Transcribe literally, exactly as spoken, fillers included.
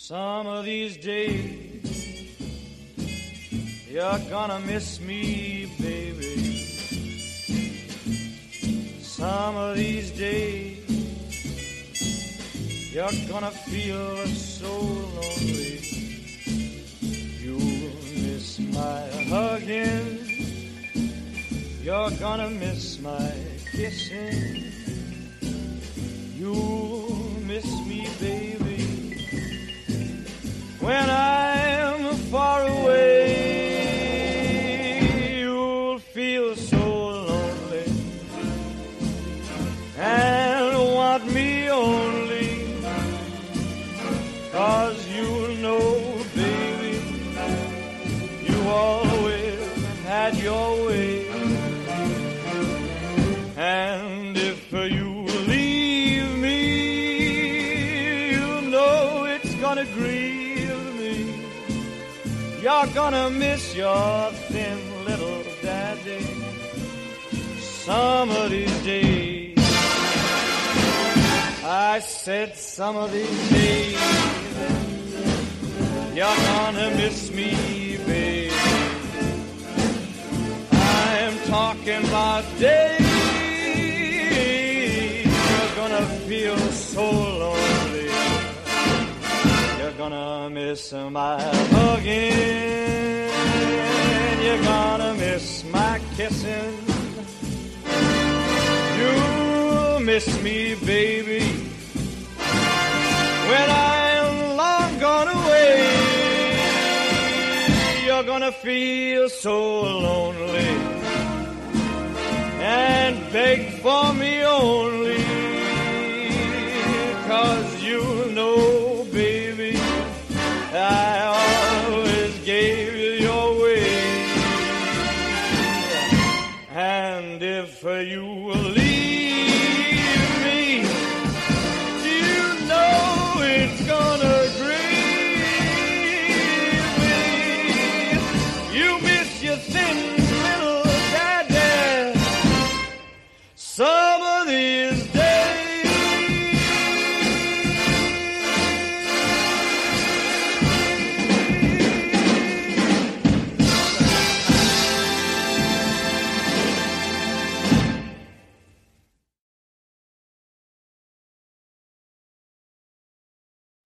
Some of these days you're gonna miss me, baby. Some of these days you're gonna feel so lonely. You'll miss my hugging, you're gonna miss my kissing. You'll miss me, baby, when I'm far away. You'll feel so lonely and want me only, 'cause you know, baby, you always had your way. And if you leave me, you know it's gonna grieve me. You're gonna miss your thin little daddy some of these days. I said some of these days you're gonna miss me, baby. I'm talking about days you're gonna feel so lonely. You're gonna miss my hugging, you're gonna miss my kissing. You'll miss me, baby, when I'm long gone away. You're gonna feel so lonely and beg for me only, 'cause you know, baby, I always gave you your way. And if you